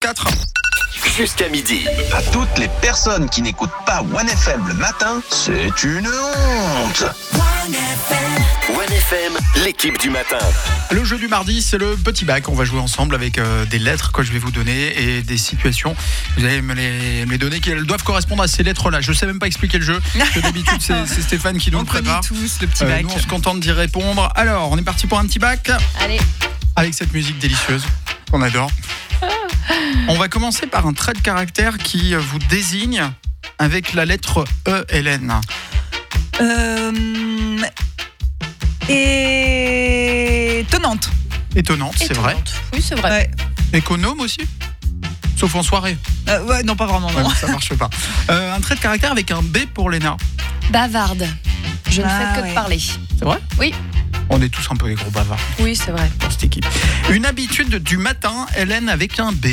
4. Jusqu'à midi. À toutes les personnes qui n'écoutent pas 1FM le matin, c'est une honte. 1FM, l'équipe du matin. Le jeu du mardi, c'est le petit bac. On va jouer ensemble avec des lettres que je vais vous donner et des situations. Vous allez me les donner, qu'elles doivent correspondre à ces lettres-là. Je ne sais même pas expliquer le jeu. Parce que d'habitude, c'est Stéphane qui nous le prépare. On connaît tous le petit bac. Nous, on se contente d'y répondre. Alors, on est parti pour un petit bac. Allez. Avec cette musique délicieuse qu'on adore. On va commencer par un trait de caractère qui vous désigne avec la lettre E, Hélène. Étonnante. Étonnante, c'est vrai. Oui, c'est vrai. Ouais. Économe aussi. Sauf en soirée. Ouais, non, pas vraiment, non. Ouais, ça marche pas. Un trait de caractère avec un B pour Léna. Bavarde. Je ne fais que de parler. C'est vrai ? Oui. On est tous un peu des gros bavards Oui, c'est vrai. dans cette équipe. Une habitude du matin, Hélène, avec un B.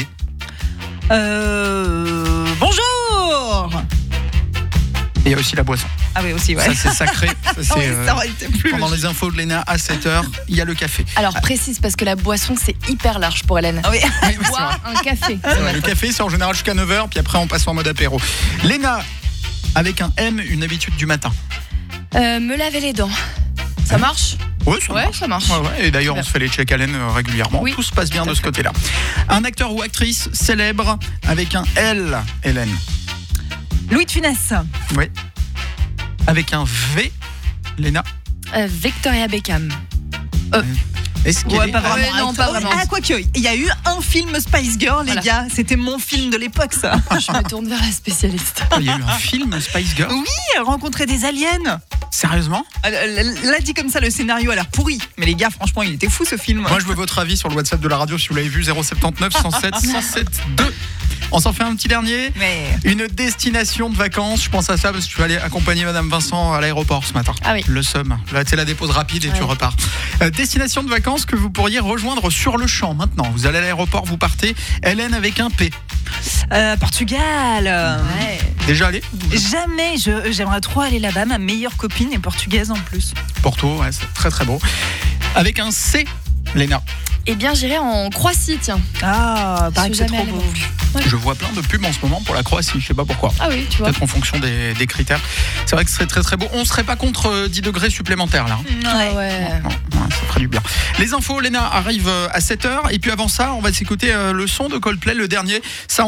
Bonjour. Et il y a aussi la boisson. Ah oui, aussi, ouais. Ça, c'est sacré. Ça, c'est, Oui, ça aurait été plus pendant logique. les infos de Léna à 7h, il y a le café. Alors précise, parce que la boisson, c'est hyper large pour Hélène. Ah oui. Oui, c'est Boire vrai. un café. Ouais, le café, c'est en général jusqu'à 9h, puis après, on passe en mode apéro. Léna, avec un M, une habitude du matin. Me laver les dents. Ça marche ? Ouais, ça Ouais, marche. ça marche. Ouais. Et d'ailleurs, on se fait les check Hélène régulièrement. Oui, tout se passe bien tout à de ce fait. côté-là. Un acteur ou actrice célèbre avec un L, Hélène. Louis de Funès. Oui. Avec un V, Léna. Victoria Beckham. Est-ce qu'elle Ouais, est- pas vraiment. non, pas vraiment. Ah, quoique, il y a eu un film Spice Girl, les Voilà. gars. C'était mon film de l'époque, ça. Je me tourne vers la spécialiste. Il y a eu un film, Spice Girl. Oui, rencontrer des aliens. Sérieusement ? Là, dit comme ça, le scénario a l'air pourri. Mais les gars, franchement, il était fou, ce film. Moi, je veux votre avis sur le WhatsApp de la radio si vous l'avez vu, 079 107 107 2. On s'en fait un petit dernier. Mais Une destination de vacances. Je pense à ça parce que je vais aller accompagner Madame Vincent à l'aéroport ce matin. Ah oui. Le Somme. Là, tu sais, la dépose rapide et tu Ouais. repars. Destination de vacances que vous pourriez rejoindre sur le champ maintenant. Vous allez à l'aéroport, vous partez. Hélène avec un P. Portugal. Ouais. Déjà allé ? Jamais. J'aimerais trop aller là-bas. Ma meilleure copine est portugaise en plus. Porto, ouais, c'est très très beau. Avec un C, Léna. Eh bien, j'irai en Croatie, tiens. Ah, Je suis c'est jamais trop allée beau. non plus. Ouais. Je vois plein de pubs en ce moment pour la Croatie. Je sais pas pourquoi. Ah oui, tu vois. Peut-être en fonction des critères. C'est vrai que ce serait très très beau. On serait pas contre 10 degrés supplémentaires là. Hein. Ah ouais. Non, ouais, ça ferait du bien. Les infos, Léna arrive à 7h. Et puis avant ça, on va s'écouter le son de Coldplay, le dernier. Ça,